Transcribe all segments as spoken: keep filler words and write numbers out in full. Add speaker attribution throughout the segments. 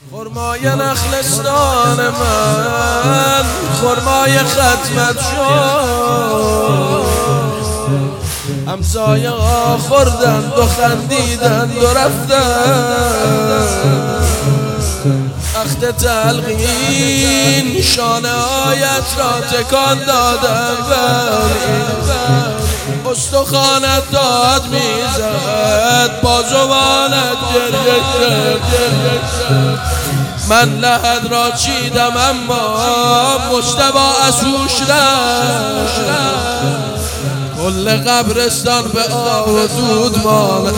Speaker 1: خرمای نخلستان من خرمای ختمت شد، همسایه ها خوردند و خندیدند و رفتند. وقت تلقین شانه هایت را تکان دادند، استخوانت داد میزد، بازوانت گریه کرد. من لحد را چیدم اما مجتبی از هوش رفت. کل قبرستان به آب و دود ماند،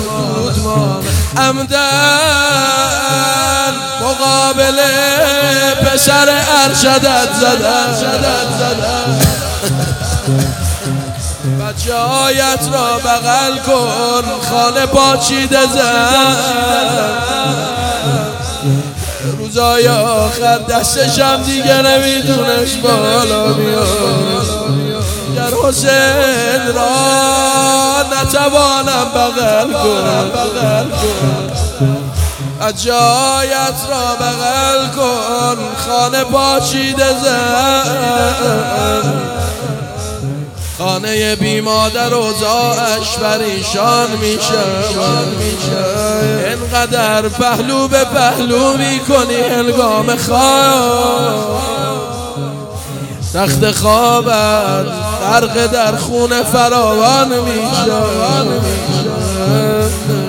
Speaker 1: عمدن مقابل پسر ارشدت زدن. بچه هایت را بغل کن، خانه پاچیده زن. روزای آخر دستشم دیگه نمیتونست بالا بیاد. گر حسین را نتوانم بغل کنم، بچه هایت را بغل کن، خانه پاچیده زن. خانه بی مادر اوضاعش پریشان میشه، اینقدر پهلو به پهلو میکنی هنگام خواب. تخت خوابت غرق در خون فراوان میشه.